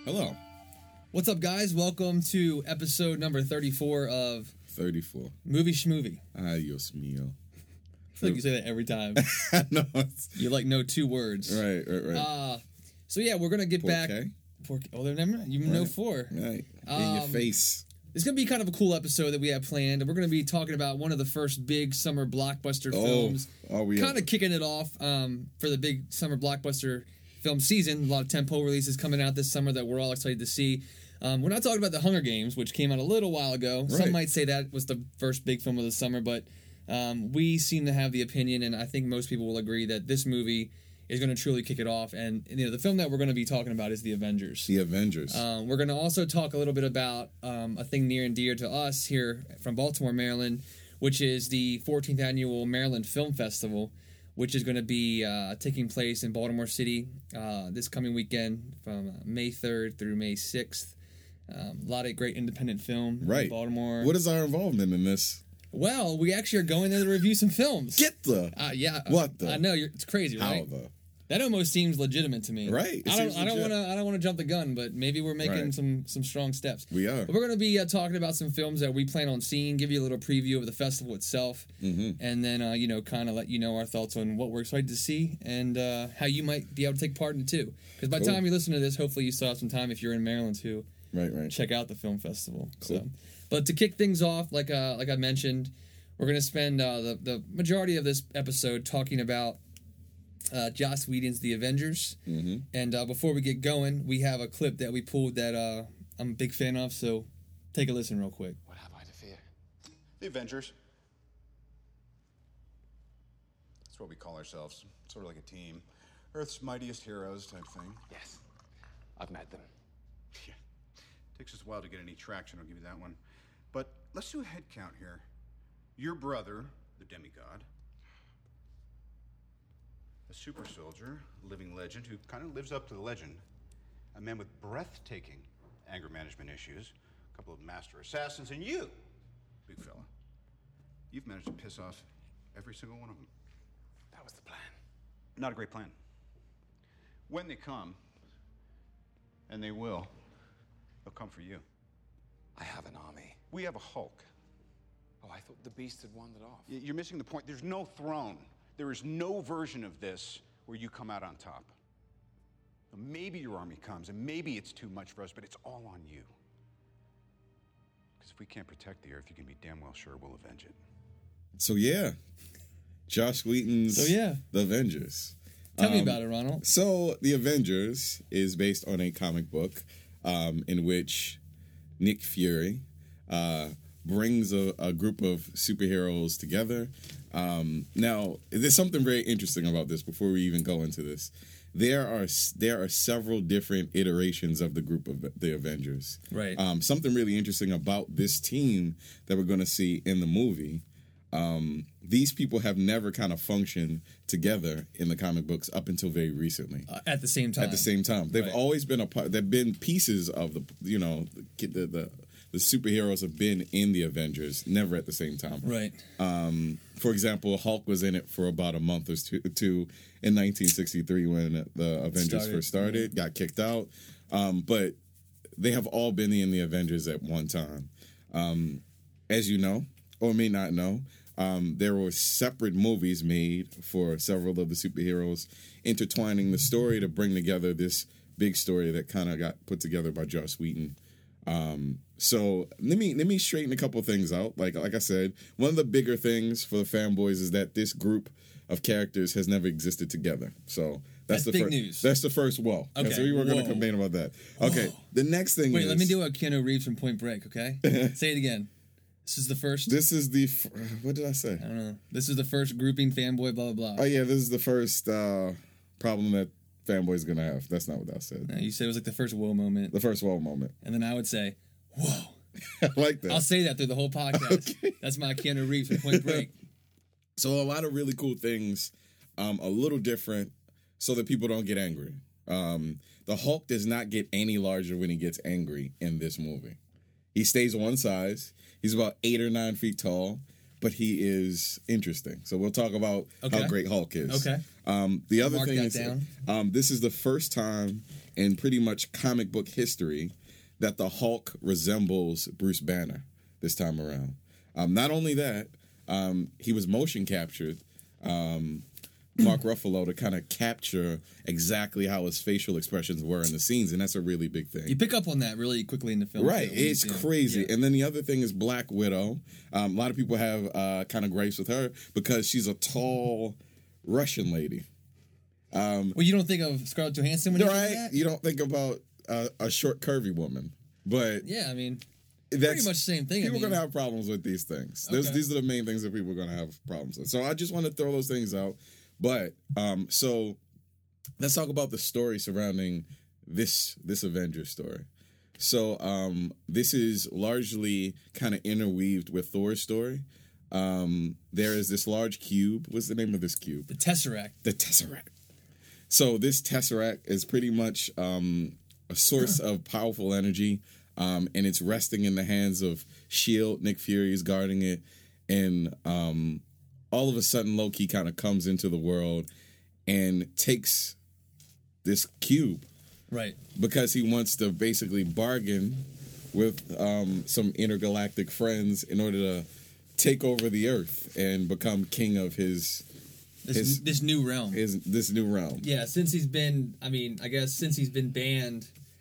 Hello. What's up, guys? Welcome to episode number 34 of 34. Movie Schmovie. Ay, Dios mío. I feel like you say that every time. No, You know 2 words. Right. So yeah, we're gonna get back. 4K? 4K. Oh, they're never. You know 4. Right. In your face. It's gonna be kind of a cool episode that we have planned, and we're gonna be talking about one of the first big summer blockbuster films. We kind of kicking it off for the big summer blockbuster film season. A lot of tentpole releases coming out this summer that we're all excited to see. We're not talking about The Hunger Games, which came out a little while ago. Right. Some might say that was the first big film of the summer, but we seem to have the opinion, and I think most people will agree that this movie is going to truly kick it off. And the film that we're going to be talking about is The Avengers. The Avengers. We're going to also talk a little bit about a thing near and dear to us here from Baltimore, Maryland, which is the 14th Annual Maryland Film Festival, which is going to be taking place in Baltimore City this coming weekend from May 3rd through May 6th. A lot of great independent film in Baltimore. What is our involvement in this? Well, we actually are going there to review some films. Get the... Yeah. What the... I know, it's crazy, right? How the... That almost seems legitimate to me. Right. I don't want to jump the gun, but maybe we're making some strong steps. We are. But we're going to be talking about some films that we plan on seeing, give you a little preview of the festival itself, and then kind of let you know our thoughts on what we're excited to see and how you might be able to take part in it too. Because by the time you listen to this, hopefully you still have some time if you're in Maryland to check out the film festival. Cool. So, but to kick things off, like I mentioned, we're going to spend the majority of this episode talking about Joss Whedon's The Avengers. And before we get going, we have a clip that we pulled that I'm a big fan of, so take a listen real quick. What have I to fear? The Avengers. That's what we call ourselves. Sort of like a team. Earth's mightiest heroes type thing. Yes, I've met them. Yeah. Takes us a while to get any traction, I'll give you that one. But let's do a head count here. Your brother, the demigod. A super soldier, a living legend who kind of lives up to the legend. A man with breathtaking anger management issues. A couple of master assassins, and you, big fella. You've managed to piss off every single one of them. That was the plan. Not a great plan. When they come, and they will, they'll come for you. I have an army. We have a Hulk. Oh, I thought the Beast had wandered off. You're missing the point. There's no throne. There is no version of this where you come out on top. Maybe your army comes, and maybe it's too much for us, but it's all on you. Because if we can't protect the Earth, you can be damn well sure we'll avenge it. So, yeah. Joss Whedon's The Avengers. Tell me about it, Ronald. So, The Avengers is based on a comic book in which Nick Fury brings a group of superheroes together. Now, there's something very interesting about this before we even go into this. There are several different iterations of the group of the Avengers. Right. Something really interesting about this team that we're going to see in the movie. These people have never kind of functioned together in the comic books up until very recently. At the same time. At the same time, they've always been a part. They've been pieces of the superheroes have been in the Avengers, never at the same time. Right. For example, Hulk was in it for about a month or two in 1963 when the Avengers first started, got kicked out. But they have all been in the Avengers at one time. As you know, or may not know, there were separate movies made for several of the superheroes, intertwining the story to bring together this big story that kind of got put together by Joss Whedon. So let me straighten a couple things out. Like I said, one of the bigger things for the fanboys is that this group of characters has never existed together. So that's the big news. That's the first whoa. Okay. So we were going to complain about that. Okay. The next thing Wait, is... let me do a Keanu Reeves from Point Break, okay? Say it again. This is the first... This is the... What did I say? I don't know. This is the first grouping fanboy, blah, blah, blah. Oh, yeah. This is the first problem that fanboy's going to have. That's not what I said. No, you said it was like the first whoa moment. The first whoa moment. And then I would say, whoa. I like that. I'll say that through the whole podcast. Okay. That's my Keanu Reeves from Point Break. So a lot of really cool things, a little different so that people don't get angry. The Hulk does not get any larger when he gets angry in this movie. He stays one size. He's about 8 or 9 feet tall, but he is interesting. So we'll talk about how great Hulk is. Okay. The other Mark thing that is down. This is the first time in pretty much comic book history that the Hulk resembles Bruce Banner this time around. Not only that, he was motion captured, Mark Ruffalo, to kind of capture exactly how his facial expressions were in the scenes, and that's a really big thing. You pick up on that really quickly in the film. Right, it's crazy. Yeah. And then the other thing is Black Widow. A lot of people have kind of gripes with her because she's a tall Russian lady. Well, you don't think of Scarlett Johansson when you think of that? You don't think about a short, curvy woman, but Yeah, I mean, that's pretty much the same thing. People are going to have problems with these things. Okay. These are the main things that people are going to have problems with. So I just want to throw those things out. But so let's talk about the story surrounding this Avengers story. So this is largely kind of interweaved with Thor's story. There is this large cube. What's the name of this cube? The Tesseract. The Tesseract. So this Tesseract is pretty much a source of powerful energy, and it's resting in the hands of S.H.I.E.L.D. Nick Fury is guarding it, and all of a sudden Loki kind of comes into the world and takes this cube. Right. Because he wants to basically bargain with some intergalactic friends in order to take over the Earth and become king of this new realm. This new realm. Yeah, since he's been banned,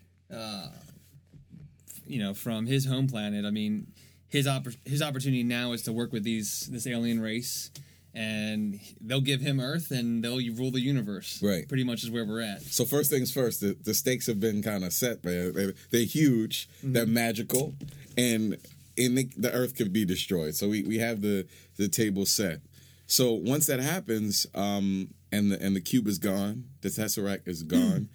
from his home planet. I mean, his opportunity now is to work with this alien race, and they'll give him Earth, and they'll rule the universe. Right. Pretty much is where we're at. So first things first, the stakes have been kind of set. They're huge. Mm-hmm. They're magical, and the Earth could be destroyed. So we have the table set. So once that happens, and the cube is gone, the Tesseract is gone,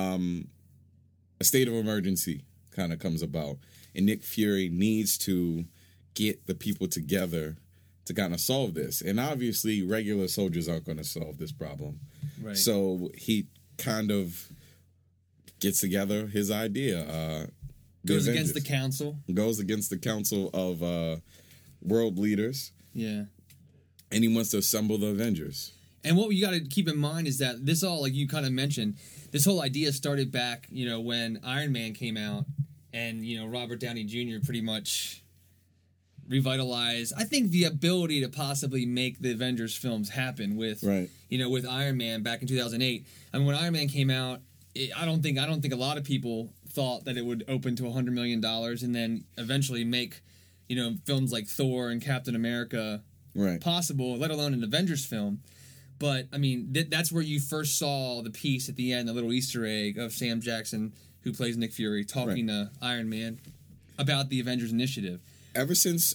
a state of emergency kind of comes about, and Nick Fury needs to get the people together to kind of solve this. And obviously, regular soldiers aren't going to solve this problem. Right. So he kind of gets together his idea. Goes against the council. Goes against the council of world leaders. Yeah. And he wants to assemble the Avengers. And what you got to keep in mind is that this all, like you kind of mentioned, this whole idea started back, when Iron Man came out, and Robert Downey Jr. pretty much revitalized, I think, the ability to possibly make the Avengers films happen with, with Iron Man back in 2008. I mean, when Iron Man came out, I don't think a lot of people thought that it would open to $100 million and then eventually make, films like Thor and Captain America possible, let alone an Avengers film. But, I mean, that's where you first saw the piece at the end, the little Easter egg of Sam Jackson, who plays Nick Fury, talking to Iron Man about the Avengers Initiative. Ever since,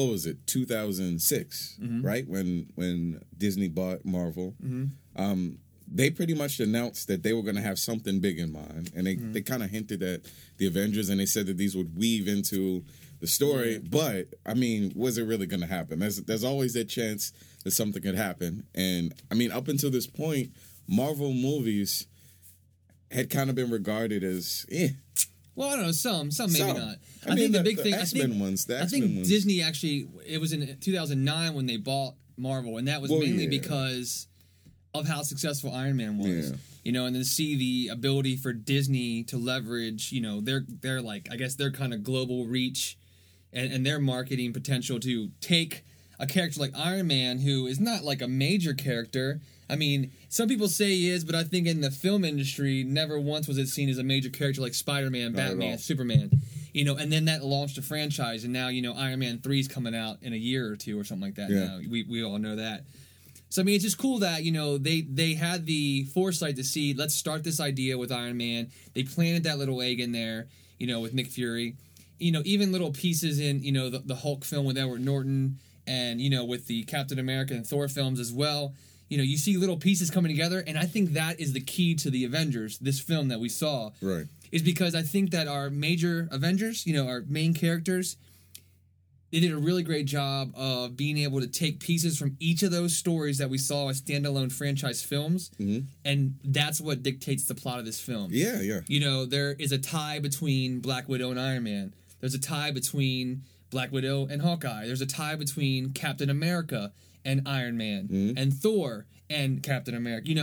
2006, right? When Disney bought Marvel, they pretty much announced that they were going to have something big in mind. And they kind of hinted at the Avengers, and they said that these would weave into the story. Yeah. But, I mean, was it really going to happen? There's always that chance that something could happen. And, I mean, up until this point, Marvel movies had kind of been regarded as, Well, I don't know, some maybe not. I mean, think the big thing, X-Men ones. I think Disney actually, it was in 2009 when they bought Marvel, and that was mainly because of how successful Iron Man was. Yeah. And then see the ability for Disney to leverage, their like, I guess their kind of global reach and their marketing potential to take a character like Iron Man, who is not like a major character. I mean, some people say he is, but I think in the film industry, never once was it seen as a major character like Spider-Man, Batman, Superman. And then that launched a franchise, and now, Iron Man 3 is coming out in a year or two or something like that. Yeah. Now. We all know that. So, I mean, it's just cool that, they had the foresight to see, let's start this idea with Iron Man. They planted that little egg in there, with Nick Fury. Even little pieces in, the Hulk film with Edward Norton and, with the Captain America and Thor films as well. You see little pieces coming together, and I think that is the key to the Avengers, this film that we saw. Right. Is because I think that our major Avengers, our main characters, they did a really great job of being able to take pieces from each of those stories that we saw as standalone franchise films, and that's what dictates the plot of this film. Yeah, yeah. There is a tie between Black Widow and Iron Man. There's a tie between Black Widow and Hawkeye. There's a tie between Captain America and Iron Man and Thor and Captain America.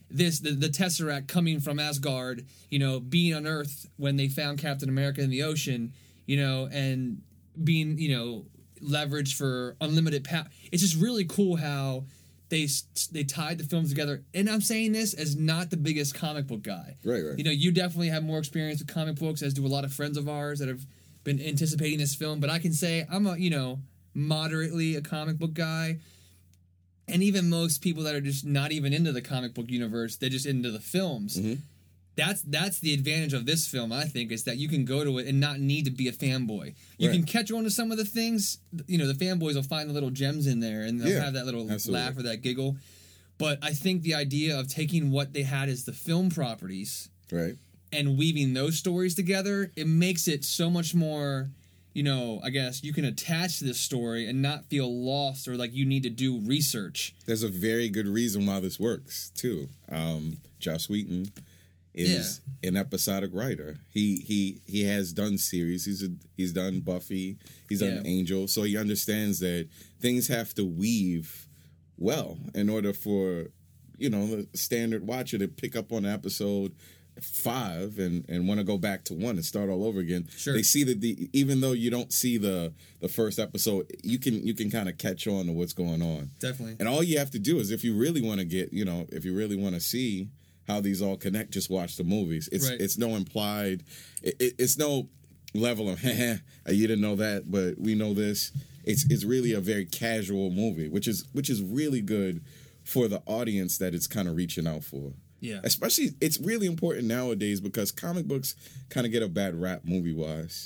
the Tesseract coming from Asgard, being on Earth when they found Captain America in the ocean, and being, leveraged for unlimited power. It's just really cool how they tied the films together. And I'm saying this as not the biggest comic book guy. Right. You definitely have more experience with comic books, as do a lot of friends of ours that have been anticipating this film. But I can say I'm a, moderately a comic book guy. And even most people that are just not even into the comic book universe, they're just into the films. Mm-hmm. That's the advantage of this film, I think, is that you can go to it and not need to be a fanboy. You can catch on to some of the things. The fanboys will find the little gems in there, and they'll have that little laugh or that giggle. But I think the idea of taking what they had as the film properties, right, and weaving those stories together, it makes it so much more... I guess you can attach to this story and not feel lost or like you need to do research. There's a very good reason why this works, too. Joss Whedon is an episodic writer. He has done series. He's done Buffy. He's done Angel. So he understands that things have to weave well in order for, the standard watcher to pick up on episode 5 and want to go back to 1 and start all over again. Sure. They see that even though you don't see the first episode, you can kind of catch on to what's going on. Definitely. And all you have to do is, if you really want to get, if you really want to see how these all connect, just watch the movies. It's no implied, it's no level of you didn't know that, but we know this. It's really a very casual movie, which is really good for the audience that it's kind of reaching out for. Yeah. Especially, it's really important nowadays because comic books kind of get a bad rap movie-wise.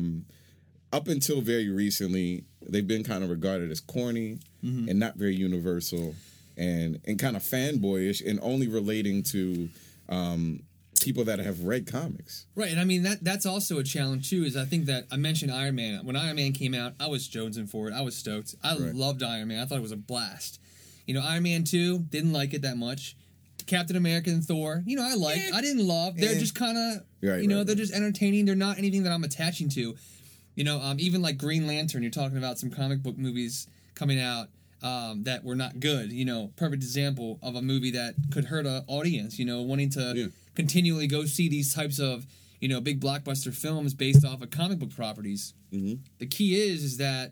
Up until very recently, they've been kind of regarded as corny and not very universal and kind of fanboyish and only relating to people that have read comics. Right, and I mean, that's also a challenge, too, is I think that I mentioned Iron Man. When Iron Man came out, I was jonesing for it. I was stoked. I loved Iron Man. I thought it was a blast. Iron Man 2, didn't like it that much. Captain America and Thor, I liked. I didn't love. They're just kind of, they're just entertaining. They're not anything that I'm attaching to. Even like Green Lantern, you're talking about some comic book movies coming out that were not good. Perfect example of a movie that could hurt an audience, wanting to continually go see these types of, big blockbuster films based off of comic book properties. Mm-hmm. The key is that,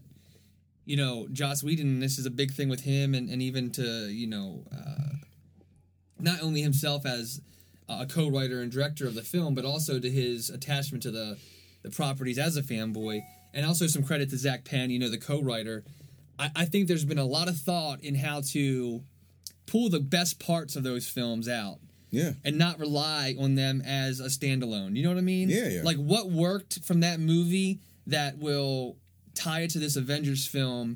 Joss Whedon, this is a big thing with him and even to, not only himself as a co-writer and director of the film, but also to his attachment to the properties as a fanboy, and also some credit to Zach Penn, the co-writer. I think there's been a lot of thought in how to pull the best parts of those films out. Yeah. And not rely on them as a standalone. You know what I mean? Yeah. Like, what worked from that movie that will tie it to this Avengers film,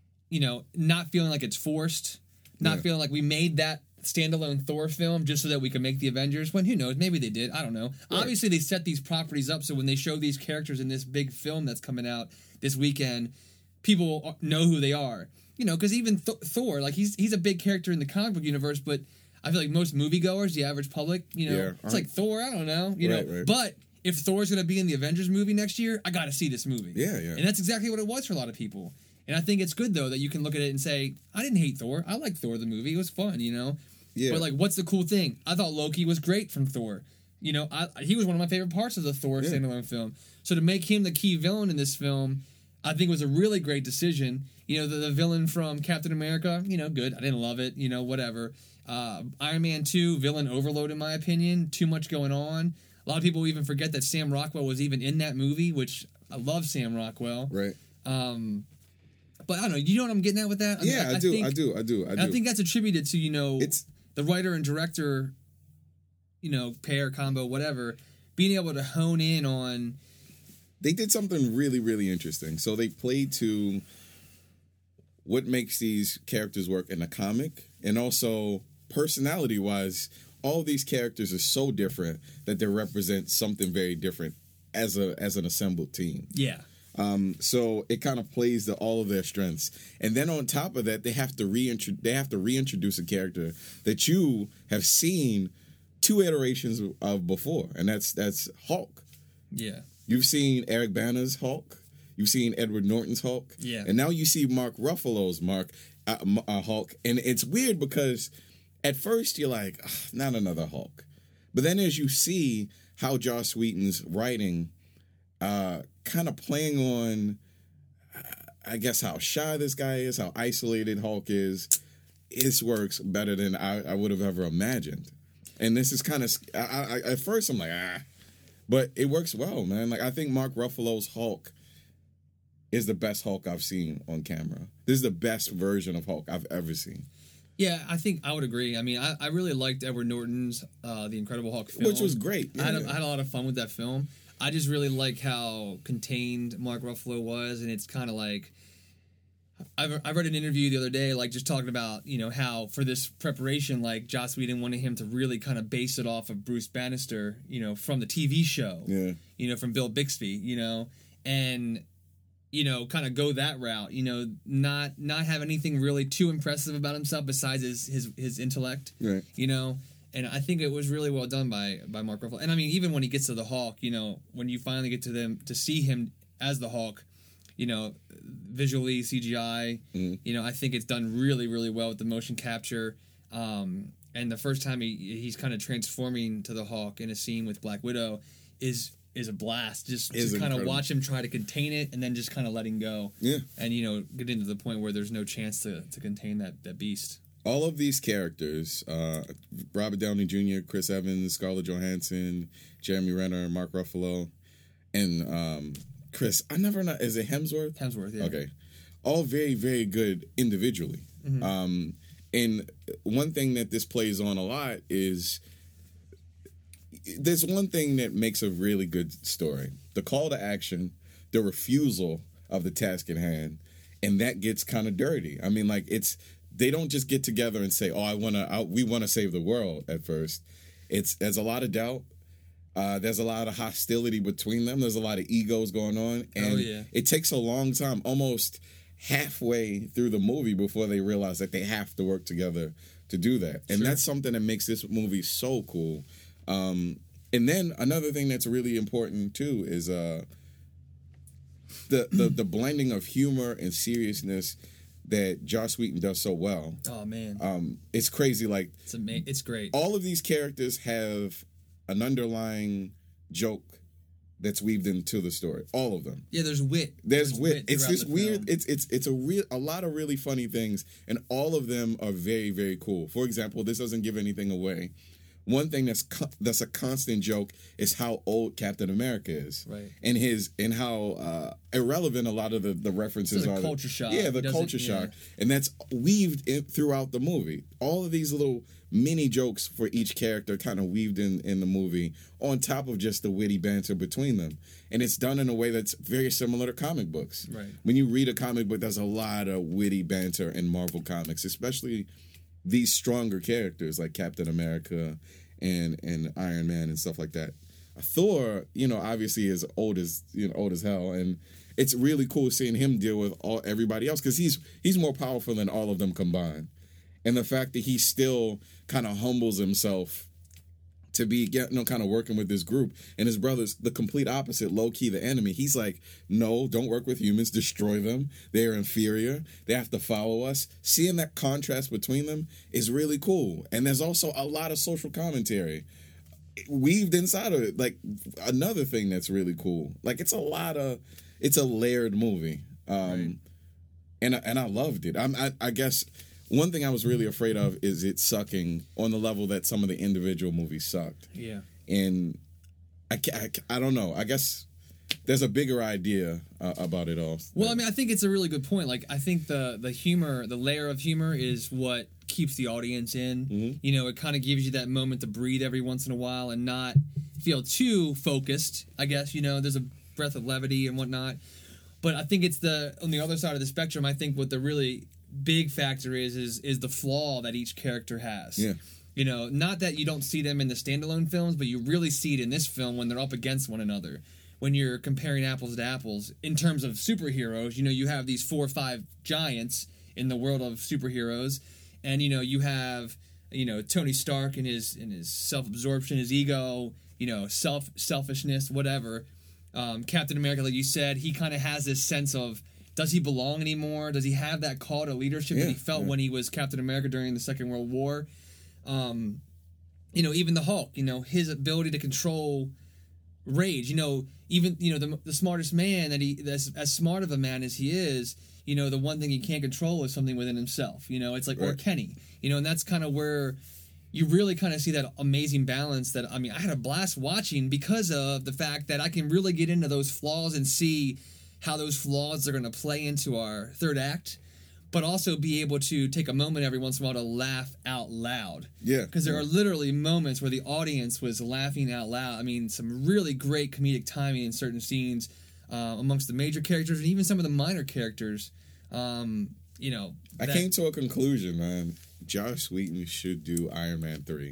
not feeling like it's forced, not feeling like we made that standalone Thor film just so that we could make the Avengers, when who knows, maybe they did, I don't know. Right. Obviously they set these properties up so when they show these characters in this big film that's coming out this weekend, people know who they are, because even Thor, like he's a big character in the comic book universe, but I feel like most moviegoers, the average public, it's like Thor, I don't know, know. But if Thor's going to be in the Avengers movie next year, I got to see this movie. Yeah. And that's exactly what it was for a lot of people. And I think it's good, though, that you can look at it and say, I didn't hate Thor. I liked Thor, the movie. It was fun, Yeah. But, like, what's the cool thing? I thought Loki was great from Thor. He was one of my favorite parts of the Thor standalone film. So to make him the key villain in this film, I think was a really great decision. The villain from Captain America, good. I didn't love it, whatever. Iron Man 2, villain overload, in my opinion. Too much going on. A lot of people even forget that Sam Rockwell was even in that movie, which I love Sam Rockwell. Right. But I don't know. You know what I'm getting at with that? I do. I think that's attributed to, it's the writer and director, pair, combo, whatever, being able to hone in on. They did something really, really interesting. So they played to what makes these characters work in a comic, and also personality-wise, all these characters are so different that they represent something very different as an assembled team. Yeah. So it kind of plays to all of their strengths, and then on top of that, they have to reintroduce a character that you have seen 2 iterations of before, and that's Hulk. Yeah, you've seen Eric Bana's Hulk, you've seen Edward Norton's Hulk, and now you see Mark Ruffalo's Hulk, and it's weird because at first you're like, not another Hulk. But then as you see how Joss Whedon's writing kind of playing on, I guess, how shy this guy is, how isolated Hulk is, this works better than I would have ever imagined. And this is kind of, at first I'm like, but it works well, man. Like, I think Mark Ruffalo's Hulk is the best Hulk I've seen on camera. This is the best version of Hulk I've ever seen. Yeah, I think I would agree. I mean, I really liked Edward Norton's The Incredible Hulk film. Which was great. Yeah. I had a lot of fun with that film. I just really like how contained Mark Ruffalo was, and it's kind of like, I read an interview the other day, like, just talking about, you know, how for this preparation, like, Joss Whedon wanted him to really kind of base it off of Bruce Bannister, you know, from the TV show. Yeah. You know, from Bill Bixby, you know, and, you know, kind of go that route, you know, not have anything really too impressive about himself besides his intellect, right. You know. And I think it was really well done by Mark Ruffalo. And I mean, even when he gets to the Hulk, you know, when you finally get to see him as the Hulk, you know, visually, CGI, you know, I think it's done really, really well with the motion capture. And the first time he's kind of transforming to the Hulk in a scene with Black Widow is a blast. Just to kind of watch him try to contain it and then just kind of letting go. Yeah. And, you know, get into the point where there's no chance to contain that beast. All of these characters, Robert Downey Jr., Chris Evans, Scarlett Johansson, Jeremy Renner, Mark Ruffalo, and Chris, I never know, is it Hemsworth? Hemsworth, yeah. Okay. All very, very good individually. Mm-hmm. And one thing that this plays on a lot is there's one thing that makes a really good story. The call to action, the refusal of the task at hand, and that gets kind of dirty. I mean, like, they don't just get together and say, we want to save the world at first. There's a lot of doubt. There's a lot of hostility between them. There's a lot of egos going on. And it takes a long time, almost halfway through the movie, before they realize that they have to work together to do that. And that's something that makes this movie so cool. And then another thing that's really important, too, is the blending of humor and seriousness that Joss Whedon does so well. Oh, man. It's crazy. Like, it's great. All of these characters have an underlying joke that's weaved into the story. All of them. Yeah, there's wit. There's wit. It's this weird. It's a lot of really funny things, and all of them are very, very cool. For example, this doesn't give anything away. One thing that's a constant joke is how old Captain America is, right? And how irrelevant a lot of the references are. Culture shock. Yeah, the culture shock, and that's weaved throughout the movie. All of these little mini jokes for each character kind of weaved in the movie, on top of just the witty banter between them, and it's done in a way that's very similar to comic books. Right. When you read a comic book, there's a lot of witty banter in Marvel comics, especially these stronger characters like Captain America and Iron Man and stuff like that. Thor, you know, obviously is old as hell, and it's really cool seeing him deal with everybody else, because he's more powerful than all of them combined. And the fact that he still kind of humbles himself to be, kind of working with this group, and his brother's the complete opposite, low-key the enemy. He's like, no, don't work with humans, destroy them. They're inferior. They have to follow us. Seeing that contrast between them is really cool. And there's also a lot of social commentary weaved inside of it. Like, another thing that's really cool. Like, it's a layered movie. Right. And I loved it. I guess one thing I was really afraid of is it sucking on the level that some of the individual movies sucked. Yeah. And I don't know. I guess there's a bigger idea about it all. Well, I mean, I think it's a really good point. Like, I think the humor, the layer of humor is what keeps the audience in. Mm-hmm. You know, it kind of gives you that moment to breathe every once in a while and not feel too focused, I guess. You know, there's a breath of levity and whatnot. But I think it's on the other side of the spectrum, I think what the really big factor is the flaw that each character has. Yeah. You know, not that you don't see them in the standalone films, but you really see it in this film when they're up against one another. When you're comparing apples to apples in terms of superheroes, you know, you have these 4 or 5 giants in the world of superheroes, and you know, you have, you know, Tony Stark and his self-absorption, his ego, you know, selfishness, whatever. Captain America, like you said, he kind of has this sense of, does he belong anymore? Does he have that call to leadership that he felt when he was Captain America during the Second World War? You know, even the Hulk, you know, his ability to control rage, you know, even, you know, the smartest man that's as smart of a man as he is, you know, the one thing he can't control is something within himself. You know, it's like, or Kenny, you know, and that's kind of where you really kind of see that amazing balance that, I mean, I had a blast watching because of the fact that I can really get into those flaws and see how those flaws are going to play into our third act, but also be able to take a moment every once in a while to laugh out loud. Yeah. Because there are literally moments where the audience was laughing out loud. I mean, some really great comedic timing in certain scenes amongst the major characters and even some of the minor characters. You know, I came to a conclusion, man. Joss Whedon should do Iron Man 3.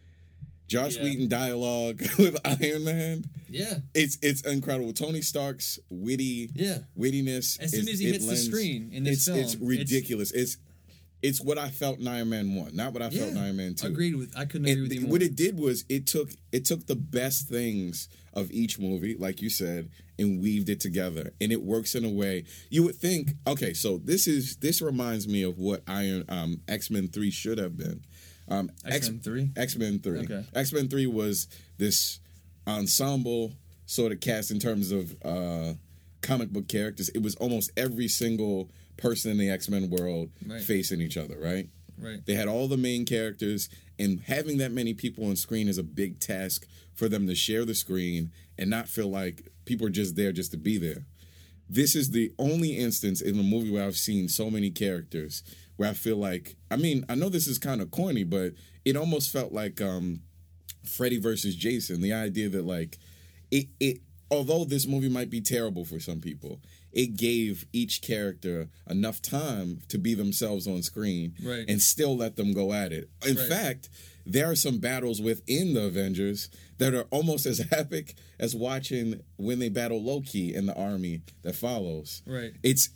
Joss Whedon dialogue with Iron Man. Yeah. It's incredible. Tony Stark's wittiness. As soon as he hits the screen in this film. It's ridiculous. It's what I felt in Iron Man 1, not what I felt in Iron Man 2. I couldn't agree with you more. What it did was it took the best things of each movie, like you said, and weaved it together. And it works in a way you would think, okay, so this reminds me of what X-Men 3 should have been. X-Men 3? X-Men 3. Okay. X-Men 3 was this ensemble sort of cast in terms of comic book characters. It was almost every single person in the X-Men world facing each other, right? Right. They had all the main characters, and having that many people on screen is a big task for them to share the screen and not feel like people are just there just to be there. This is the only instance in a movie where I've seen so many characters where I feel like, I mean, I know this is kind of corny, but it almost felt like Freddy versus Jason. The idea that, like, it although this movie might be terrible for some people, it gave each character enough time to be themselves on screen and still let them go at it. In fact, there are some battles within the Avengers that are almost as epic as watching when they battle Loki in the army that follows. Right. It's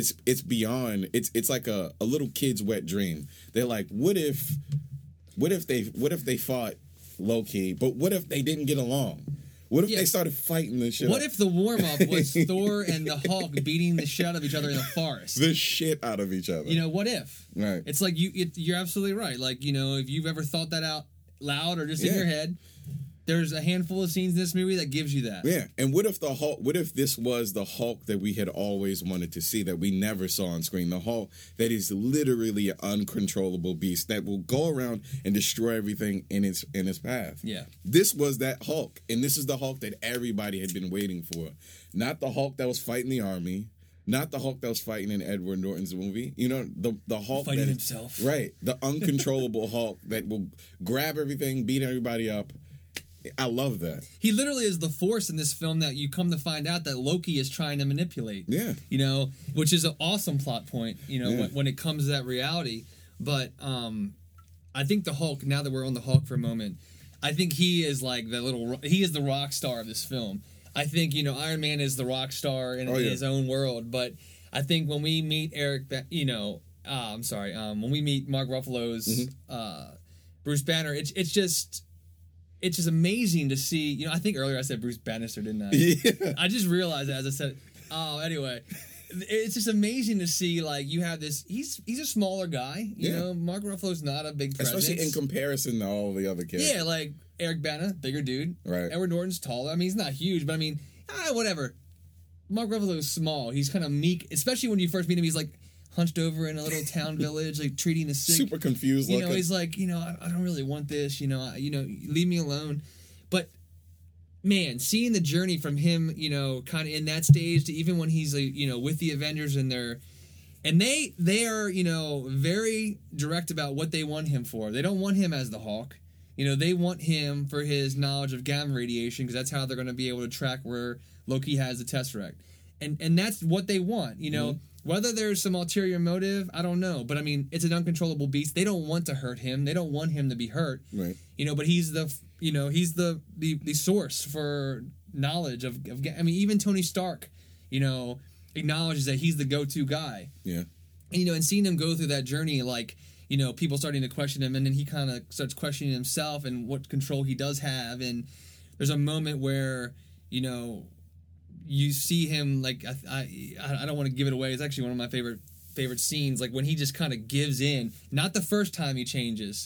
beyond. It's like a little kid's wet dream. They're like, what if they fought Loki, but what if they didn't get along? What if they started fighting this shit? What if the warm-up was Thor and the Hulk beating the shit out of each other in the forest? The shit out of each other. You know, what if? Right. It's like you're absolutely right. Like, you know, if you've ever thought that out loud or just in your head, there's a handful of scenes in this movie that gives you that. Yeah. And what if this was the Hulk that we had always wanted to see, that we never saw on screen? The Hulk that is literally an uncontrollable beast that will go around and destroy everything in its path. Yeah. This was that Hulk. And this is the Hulk that everybody had been waiting for. Not the Hulk that was fighting the army. Not the Hulk that was fighting in Edward Norton's movie. You know, the Hulk fighting himself. Right. The uncontrollable Hulk that will grab everything, beat everybody up. I love that. He literally is the force in this film that you come to find out that Loki is trying to manipulate. Yeah. You know, which is an awesome plot point, you know, when it comes to that reality. But I think the Hulk, now that we're on the Hulk for a moment, I think he is like he is the rock star of this film. I think, you know, Iron Man is the rock star in his own world. But I think when we meet when we meet Mark Ruffalo's Bruce Banner, it's just amazing to see. You know, I think earlier I said Bruce Bannister, didn't I? Yeah. I just realized that as I said. Oh, anyway, it's just amazing to see. Like, you have this. He's a smaller guy. You know, Mark Ruffalo's not a big presence, especially in comparison to all the other characters. Yeah, like Eric Bana, bigger dude. Right. Edward Norton's taller. I mean, he's not huge, but I mean, whatever. Mark Ruffalo's small. He's kind of meek, especially when you first meet him. He's like hunched over in a little town village, like treating the sick. Super confused. You know, he's like, you know, I don't really want this. You know, leave me alone. But man, seeing the journey from him, you know, kind of in that stage to even when he's, you know, with the Avengers and they are, you know, very direct about what they want him for. They don't want him as the Hulk. You know, they want him for his knowledge of gamma radiation because that's how they're going to be able to track where Loki has the Tesseract. And that's what they want, you know. Whether there's some ulterior motive, I don't know. But I mean, it's an uncontrollable beast. They don't want to hurt him. They don't want him to be hurt. Right. You know, but he's the source for knowledge of I mean, even Tony Stark, you know, acknowledges that he's the go-to guy. Yeah. And, you know, and seeing him go through that journey, like, you know, people starting to question him, and then he kind of starts questioning himself and what control he does have. And there's a moment where, you know, you see him, like, I don't want to give it away. It's actually one of my favorite scenes, like when he just kind of gives in. Not the first time he changes,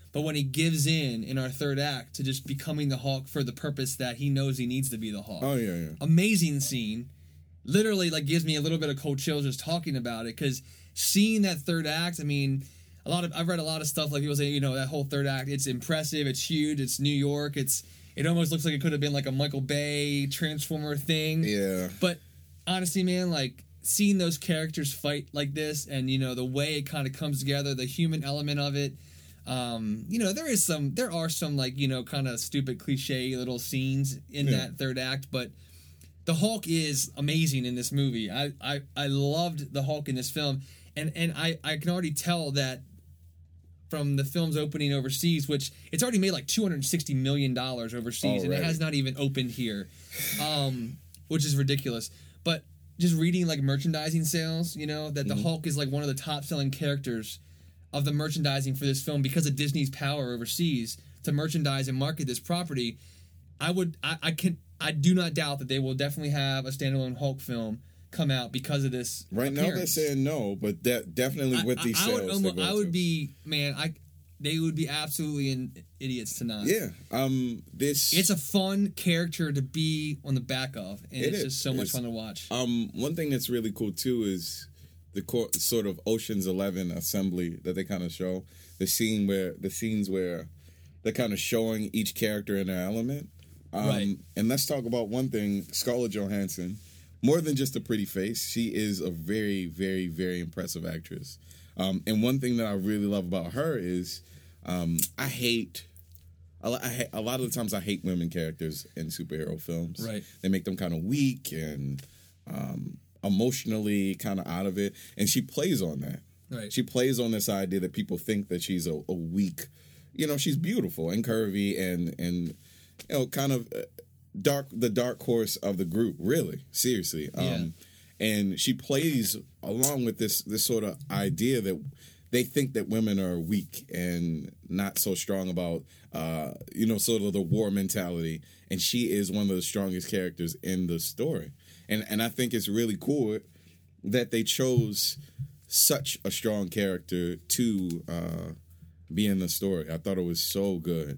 But when he gives in our third act to just becoming the Hulk for the purpose that he knows he needs to be the Hulk. Oh, yeah. Amazing scene. Literally, like, gives me a little bit of cold chills just talking about it, because seeing that third act, I mean, I've read a lot of stuff, like people say, you know, that whole third act, it's impressive, it's huge, it's New York, it almost looks like it could have been like a Michael Bay Transformer thing. Yeah. But honestly, man, like, seeing those characters fight like this, and, you know, the way it kind of comes together, the human element of it, you know, there are some like, you know, kind of stupid cliche little scenes in that third act, but the Hulk is amazing in this movie. I loved the Hulk in this film, and I can already tell that from the film's opening overseas, which it's already made like $260 million overseas, and it has not even opened here, which is ridiculous. But just reading like merchandising sales, you know, that the Hulk is like one of the top selling characters of the merchandising for this film because of Disney's power overseas to merchandise and market this property. I do not doubt that they will definitely have a standalone Hulk film come out because of this. Right now they're saying no, but definitely with these sales, they would be absolutely idiots to not. Yeah, it's a fun character to be on the back of, and it's just so much fun to watch. One thing that's really cool too is the sort of Ocean's 11 assembly that they kind of show, the scenes where they're kind of showing each character in their element. Right. And let's talk about one thing, Scarlett Johansson. More than just a pretty face, she is a very, very, very impressive actress. And one thing that I really love about her is a lot of the times I hate women characters in superhero films. Right. They make them kind of weak and emotionally kind of out of it. And she plays on that. Right. She plays on this idea that people think that she's a weak, you know, she's beautiful and curvy and you know, kind of the dark horse of the group, really, seriously. And she plays along with this sort of idea that they think that women are weak and not so strong about, you know, sort of the war mentality. And she is one of the strongest characters in the story. And I think it's really cool that they chose such a strong character to be in the story. I thought it was so good.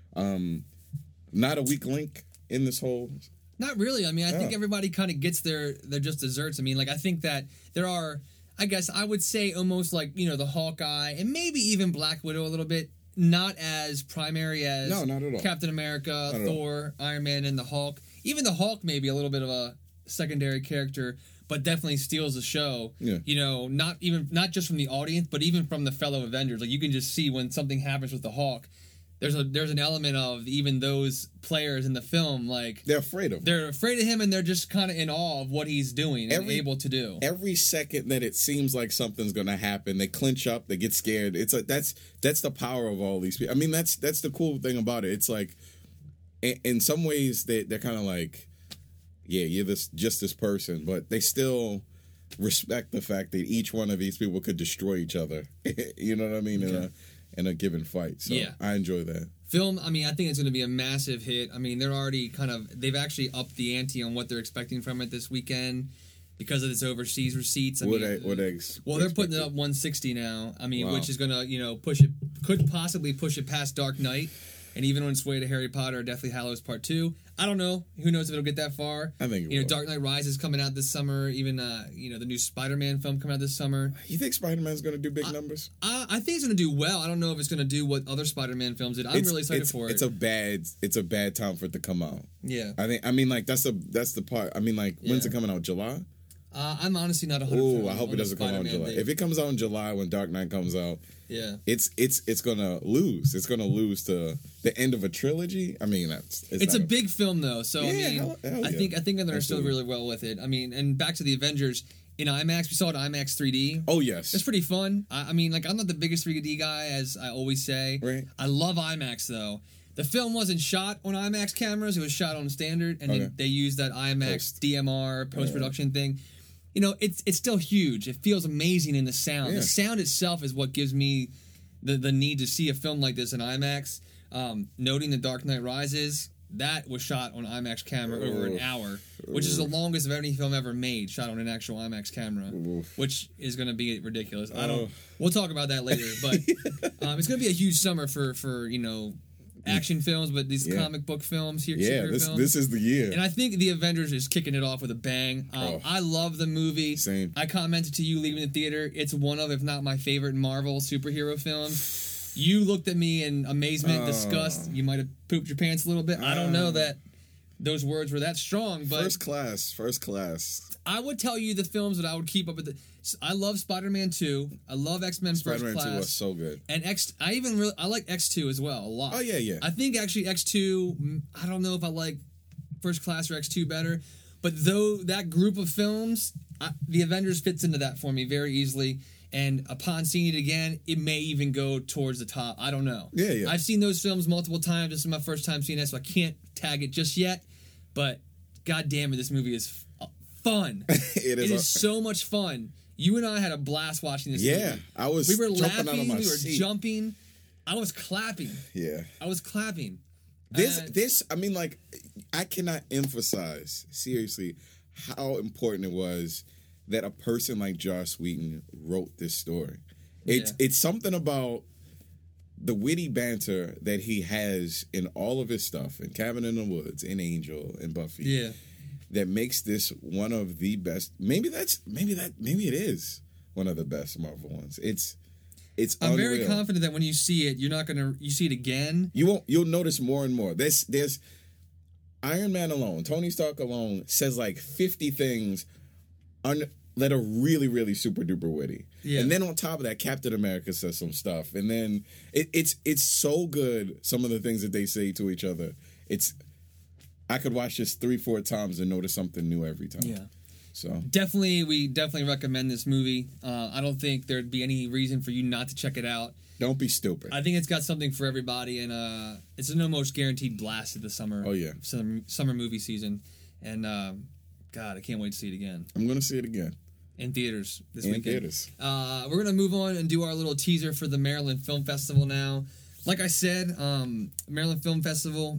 Not a weak link in this whole... Not really. I mean, I think everybody kind of gets their just desserts. I mean, like, I think that there are, I guess I would say almost like, you know, the Hawkeye and maybe even Black Widow a little bit, not as primary as not at all. Captain America, Thor, Iron Man, and the Hulk. Even the Hulk may be a little bit of a secondary character, but definitely steals the show. Yeah. You know, not just from the audience, but even from the fellow Avengers. Like, you can just see when something happens with the Hulk, there's an element of even those players in the film, like, they're afraid of him. They're afraid of him, and they're just kind of in awe of what he's doing and able to do. Every second that it seems like something's going to happen, they clinch up, they get scared. It's like that's the power of all these people. I mean, that's the cool thing about it. It's like, in some ways, they're kind of like, yeah, you're just this person, but they still respect the fact that each one of these people could destroy each other. You know what I mean? In a given fight. So yeah. I enjoy that. Film, I mean, I think it's going to be a massive hit. I mean, they've actually upped the ante on what they're expecting from it this weekend because of its overseas receipts. They're putting it up 160 now. I mean, which is going to, you know, could possibly push it past Dark Knight, and even on its way to Harry Potter, Deathly Hallows Part 2. I don't know. Who knows if it'll get that far? I think it will. Dark Knight Rises coming out this summer. Even, the new Spider-Man film coming out this summer. You think Spider-Man's going to do big numbers? I think it's going to do well. I don't know if it's going to do what other Spider-Man films did. I'm really excited for it. It's a bad time for it to come out. Yeah. I mean, like, that's the part. I mean, like, when's it coming out? July? I'm honestly not 100%. Ooh, I hope it doesn't come out in July. If it comes out in July when Dark Knight comes out, it's gonna lose. It's gonna lose to the end of a trilogy. I mean, it's a big film though, so I mean, hell I think they're still really well with it. I mean, and back to the Avengers in IMAX, we saw it in IMAX 3D. Oh yes, it's pretty fun. I mean, like, I'm not the biggest 3D guy, as I always say. Right. I love IMAX though. The film wasn't shot on IMAX cameras; it was shot on standard, and they used that IMAX DMR post-production thing. You know, it's still huge. It feels amazing in the sound. Yeah. The sound itself is what gives me the need to see a film like this in IMAX. Noting The Dark Knight Rises, That was shot on IMAX camera over an hour, which is the longest of any film ever made, shot on an actual IMAX camera, which is going to be ridiculous. We'll talk about that later, but it's going to be a huge summer for action films, but these comic book films here. Yeah, this is the year. And I think The Avengers is kicking it off with a bang. I love the movie. Same. I commented to you leaving the theater. It's one of, if not my favorite Marvel superhero films. You looked at me in amazement, disgust. You might have pooped your pants a little bit. I don't know that those words were that strong, but first class. I would tell you the films that I would keep up with. I love Spider-Man 2. I love X-Men First Class. Spider-Man 2 was so good. And I like X2 as well a lot. Oh yeah. I think actually X2. I don't know if I like First Class or X2 better, but though that group of films, the Avengers fits into that for me very easily. And upon seeing it again, it may even go towards the top. I don't know. Yeah. I've seen those films multiple times. This is my first time seeing it, so I can't tag it just yet. But God damn it, this movie is fun. It is so much fun. You and I had a blast watching this movie. We were laughing, we were jumping. I was clapping. Yeah. I was clapping. I cannot emphasize seriously how important it was that a person like Joss Whedon wrote this story. It's something about the witty banter that he has in all of his stuff, in Cabin in the Woods, in Angel, and Buffy, that makes this one of the best. Maybe it is one of the best Marvel ones. It's I'm unreal. very confident that when you see it, you see it again. You'll notice more and more. There's Iron Man alone, Tony Stark alone says like 50 things that are really, really super duper witty. Yeah. And then on top of that, Captain America says some stuff. And then it's so good, some of the things that they say to each other. I could watch this 3-4 times and notice something new every time. Yeah. So we definitely recommend this movie. I don't think there'd be any reason for you not to check it out. Don't be stupid. I think it's got something for everybody, and it's an almost guaranteed blast of the summer. Oh yeah, summer movie season, and God, I can't wait to see it again. I'm gonna see it again in theaters this weekend. Theaters. We're gonna move on and do our little teaser for the Maryland Film Festival now. Like I said, Maryland Film Festival.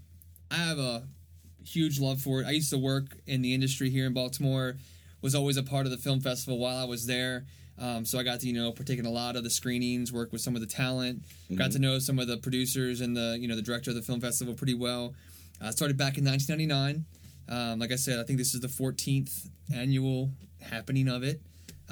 I have a huge love for it. I used to work in the industry here in Baltimore. Was always a part of the film festival while I was there. So I got to, partake in a lot of the screenings, work with some of the talent, got to know some of the producers and the director of the film festival pretty well. Started back in 1999. Like I said, I think this is the 14th annual happening of it.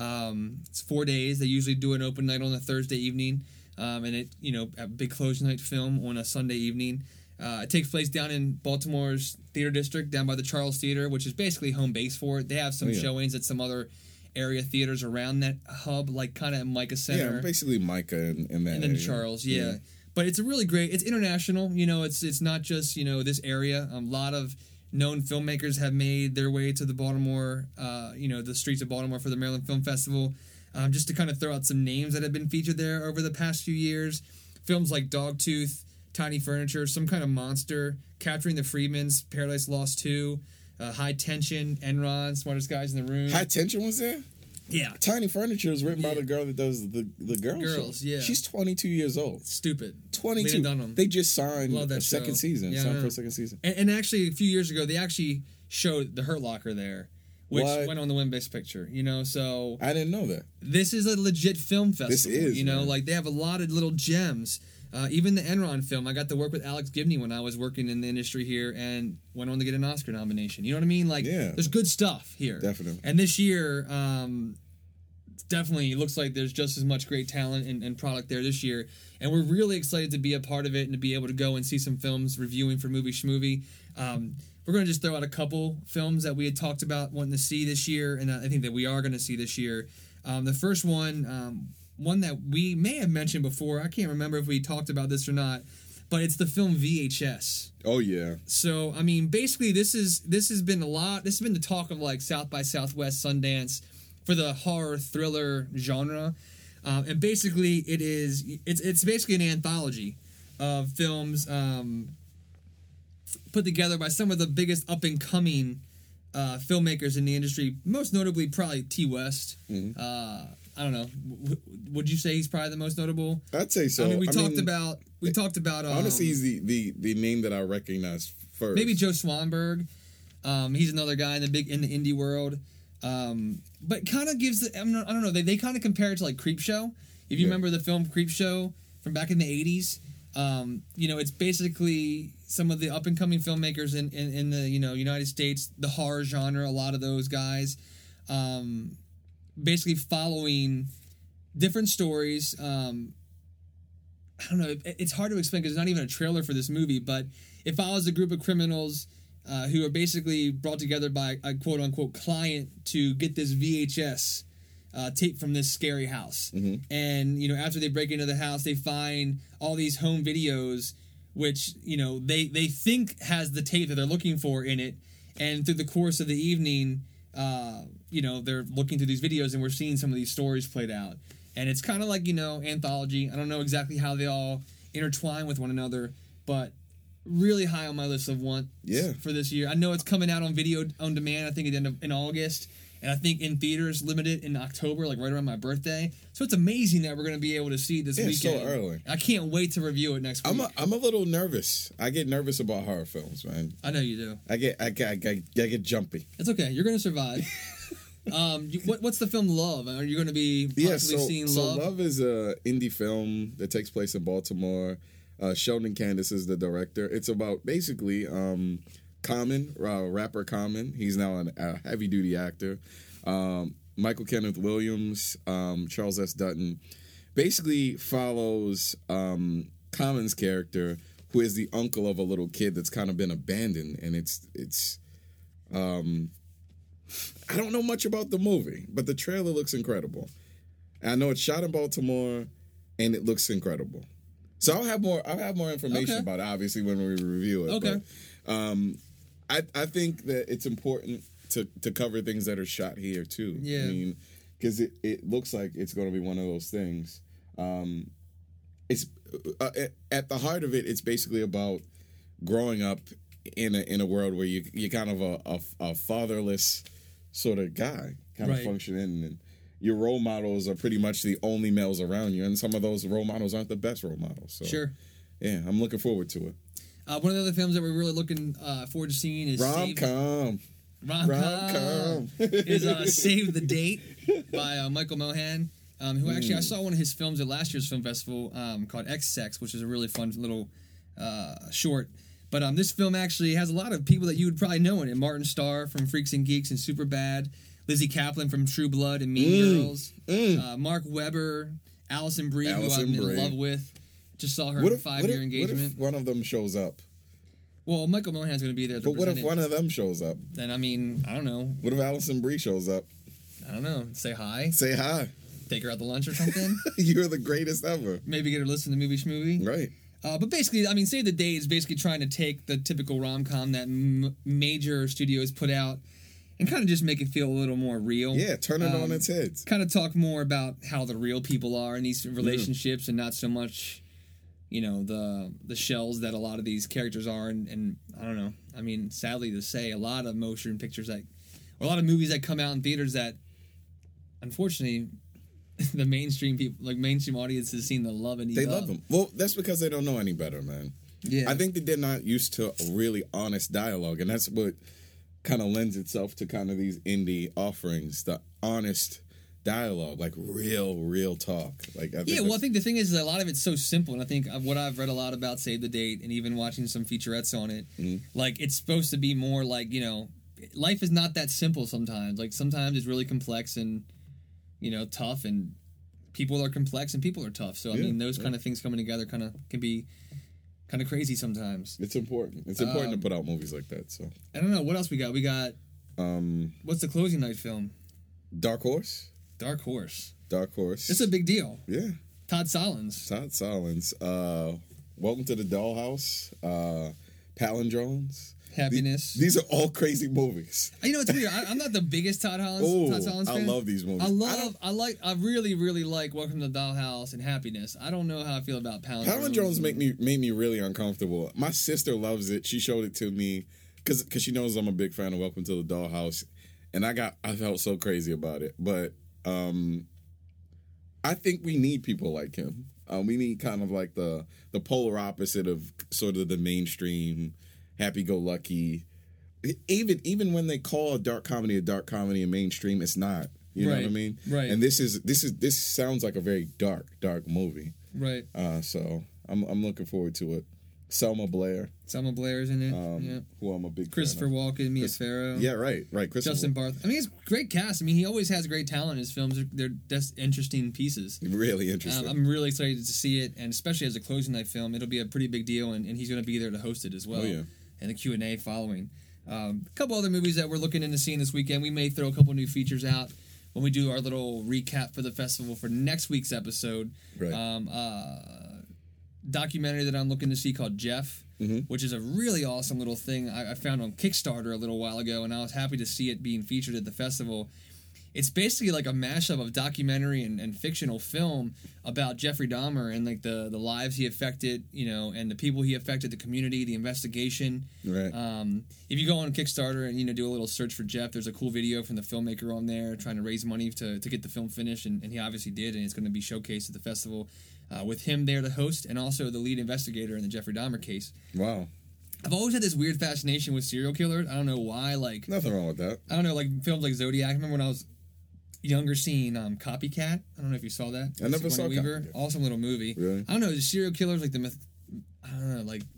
It's 4 days. They usually do an open night on a Thursday evening, and a big closing night film on a Sunday evening. It takes place down in Baltimore's theater district, down by the Charles Theater, which is basically home base for it. They have some showings at some other area theaters around that hub, like kind of Micah Center. Yeah, basically Micah and that and then area. Charles, yeah. But it's a really great. It's international. It's not just this area. A lot of known filmmakers have made their way to the Baltimore, the streets of Baltimore for the Maryland Film Festival. Just to kind of throw out some names that have been featured there over the past few years, films like Dogtooth, Tiny Furniture, Some Kind of Monster, Capturing the Freedmans, Paradise Lost 2, High Tension, Enron, Smartest Guys in the Room. High Tension was there? Yeah. Tiny Furniture is written by the girl that does the girls show. Yeah. She's 22 years old. Stupid. 22. They just signed a second season. Signed for a second season. And actually, a few years ago, they actually showed The Hurt Locker there, which went on the Win Best Picture. So I didn't know that. This is a legit film festival. This is. Like they have a lot of little gems. Even the Enron film, I got to work with Alex Gibney when I was working in the industry here and went on to get an Oscar nomination. You know what I mean? Like, there's good stuff here. Definitely. And this year, definitely looks like there's just as much great talent and product there this year. And we're really excited to be a part of it and to be able to go and see some films reviewing for Movie Schmovie. We're going to just throw out a couple films that we had talked about wanting to see this year, and I think that we are going to see this year. The first one that we may have mentioned before, I can't remember if we talked about this or not, but it's the film VHS. Oh yeah. So basically this has been the talk of like South by Southwest, Sundance for the horror thriller genre, and basically it's basically an anthology of films put together by some of the biggest up and coming filmmakers in the industry, most notably probably T. West. I don't know. Would you say he's probably the most notable? I'd say so. We talked about. Honestly, he's the name that I recognize first. Maybe Joe Swanberg. He's another guy in the indie world. But kind of gives I don't know. They kind of compare it to like Creepshow. If you remember the film Creepshow from back in the 80s, it's basically some of the up and coming filmmakers in the United States, the horror genre. A lot of those guys, basically following different stories. I don't know. It's hard to explain because there's not even a trailer for this movie, but it follows a group of criminals who are basically brought together by a quote-unquote client to get this VHS tape from this scary house. Mm-hmm. And, after they break into the house, they find all these home videos, which, they think has the tape that they're looking for in it. And through the course of the evening, they're looking through these videos and we're seeing some of these stories played out. And it's kind of like, anthology. I don't know exactly how they all intertwine with one another, but really high on my list of wants for this year. I know it's coming out on video on demand, I think, at the end of in August. And I think in theaters, limited in October, like right around my birthday. So it's amazing that we're going to be able to see it this weekend. So early. I can't wait to review it next week. I'm a little nervous. I get nervous about horror films, man. I know you do. I get jumpy. It's okay. You're going to survive. What's the film Love? Are you going to be possibly seeing Love? So Love is an indie film that takes place in Baltimore. Sheldon Candace is the director. It's about basically Common, rapper Common. He's now a heavy-duty actor. Michael Kenneth Williams, Charles S. Dutton. Basically follows Common's character, who is the uncle of a little kid that's kind of been abandoned. And it's I don't know much about the movie, but the trailer looks incredible. And I know it's shot in Baltimore, and it looks incredible. So I'll have more information about it, obviously, when we review it. Okay. But, I think that it's important to cover things that are shot here too. Yeah. I mean, because it looks like it's going to be one of those things. It's at the heart of it. It's basically about growing up in a world where you're kind of a fatherless sort of guy, kind of functioning, and your role models are pretty much the only males around you, and some of those role models aren't the best role models. So, sure. Yeah, I'm looking forward to it. One of the other films that we're really looking forward to seeing is Rom-com is Save the Date by Michael Mohan, who actually I saw one of his films at last year's film festival called X-Sex, which is a really fun little short. But this film actually has a lot of people that you would probably know in it. Martin Starr from Freaks and Geeks and Superbad, Lizzie Kaplan from True Blood and Mean Girls, Mark Webber, Alison Brie, who I'm in love with. Just saw her in a 5-year engagement. What if one of them shows up? Well, Michael Mohan's going to be there. But what if one of them shows up? Then, I don't know. What if Alison Brie shows up? I don't know. Say hi. Say hi. Take her out to lunch or something. You're the greatest ever. Maybe get her to listen to Movie Schmovie. Right. But basically, Save the Date is basically trying to take the typical rom-com that major studios put out and kind of just make it feel a little more real. Yeah, turn it on its head. Kind of talk more about how the real people are in these relationships and not so much, the shells that a lot of these characters are. And I don't know. Sadly to say, a lot of motion pictures or a lot of movies that come out in theaters that, unfortunately, the mainstream people, like mainstream audience, has seen the love and they love them. Well, that's because they don't know any better, man. Yeah, I think that they're not used to a really honest dialogue, and that's what kind of lends itself to kind of these indie offerings, the honest dialogue, like real talk. Like, I think the thing is a lot of it's so simple, and I think what I've read a lot about Save the Date, and even watching some featurettes on it, like it's supposed to be more like life is not that simple sometimes. Like sometimes it's really complex and tough, and people are complex and people are tough. So those kind of things coming together can be kind of crazy sometimes. It's important. It's important to put out movies like that. So I don't know what else we got. We got what's the closing night film? Dark Horse. It's a big deal. Yeah. Todd Solondz. Welcome to the Dollhouse. Palindromes. Happiness. These are all crazy movies. It's weird. I'm not the biggest Todd Solondz fan. I love these movies. I really, really like Welcome to the Dollhouse and Happiness. I don't know how I feel about Palindromes. Palindromes made me really uncomfortable. My sister loves it. She showed it to me because she knows I'm a big fan of Welcome to the Dollhouse, and I felt so crazy about it. But I think we need people like him. We need kind of like the polar opposite of sort of the mainstream happy-go-lucky. Even when they call a dark comedy in mainstream, it's not. You know what I mean? Right. And this sounds like a very dark movie. Right. So I'm looking forward to it. Selma Blair, Blair's in it. who I'm a big Christopher fan Walken, Mia Farrow. Yeah, right. Justin Barth. I mean, it's a great cast. I mean, he always has great talent in his films. They're just interesting pieces. Really interesting. I'm really excited to see it, and especially as a closing night film, it'll be a pretty big deal, and he's going to be there to host it as well. Oh, yeah. And the Q&A following. A couple other movies that we're looking into seeing this weekend. We may throw a couple new features out when we do our little recap for the festival for next week's episode. Right. Documentary that I'm looking to see called Jeff, which is a really awesome little thing I found on Kickstarter a little while ago, and I was happy to see it being featured at the festival. It's basically like a mashup of documentary and fictional film about Jeffrey Dahmer and like the lives he affected, and the people he affected, the community, the investigation. Right. If you go on Kickstarter and do a little search for Jeff, there's a cool video from the filmmaker on there trying to raise money to get the film finished, and he obviously did, and it's going to be showcased at the festival with him there to host, and also the lead investigator in the Jeffrey Dahmer case. Wow. I've always had this weird fascination with serial killers. I don't know why. Like Nothing wrong with that. I don't know, like films like Zodiac. I remember when I was younger seeing Copycat. I don't know if you saw that. I never saw Weaver. Copycat. Awesome little movie. Really? I don't know, serial killers, like I don't know, like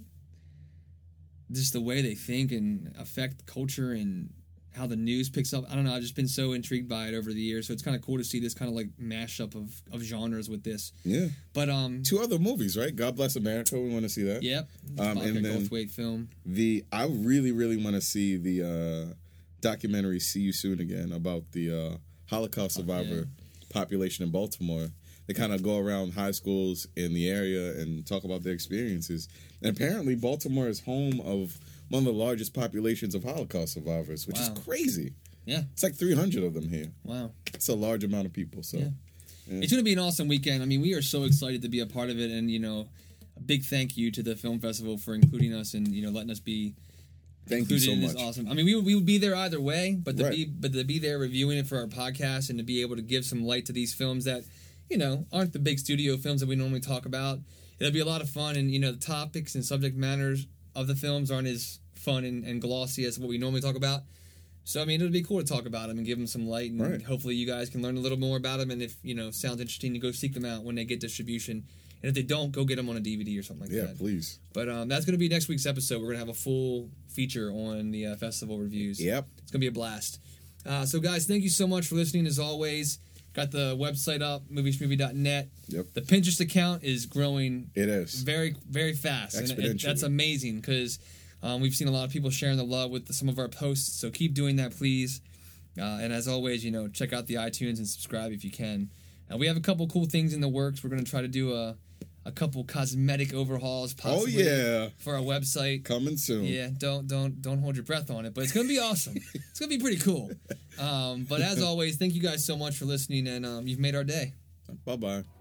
just the way they think and affect culture and how the news picks up. I don't know, I've just been so intrigued by it over the years, so it's kind of cool to see this kind of like mashup of genres with this. Yeah. But 2 other movies, right? God Bless America, we want to see that. Yep. And then Goldthwait film. I really, really want to see the documentary See You Soon Again about the Holocaust survivor population in Baltimore. They kind of go around high schools in the area and talk about their experiences. And apparently Baltimore is home of one of the largest populations of Holocaust survivors, which is crazy. Yeah. It's like 300 of them here. Wow. It's a large amount of people. So It's going to be an awesome weekend. I mean, we are so excited to be a part of it, and a big thank you to the film festival for including us and letting us be Thank you so much. Is awesome. I mean, we would be there either way, but to be there reviewing it for our podcast and to be able to give some light to these films that aren't the big studio films that we normally talk about. It'll be a lot of fun, and the topics and subject matters of the films aren't as fun and glossy as what we normally talk about. So I mean, it'll be cool to talk about them and give them some light, and hopefully you guys can learn a little more about them. And if sounds interesting, you go seek them out when they get distribution. And if they don't, go get them on a DVD or something like that. Yeah, please. But that's going to be next week's episode. We're going to have a full feature on the festival reviews. Yep. It's going to be a blast. So, guys, thank you so much for listening, as always. Got the website up, movieschmovie.net. Yep. The Pinterest account is growing. It is. Very, very fast. Exponentially. And that's amazing because we've seen a lot of people sharing the love with some of our posts. So keep doing that, please. And as always, check out the iTunes and subscribe if you can. We have a couple cool things in the works. We're going to try to do a couple cosmetic overhauls possibly for our website. Coming soon. Yeah, don't hold your breath on it, but it's going to be awesome. It's going to be pretty cool. But as always, thank you guys so much for listening, and you've made our day. Bye-bye.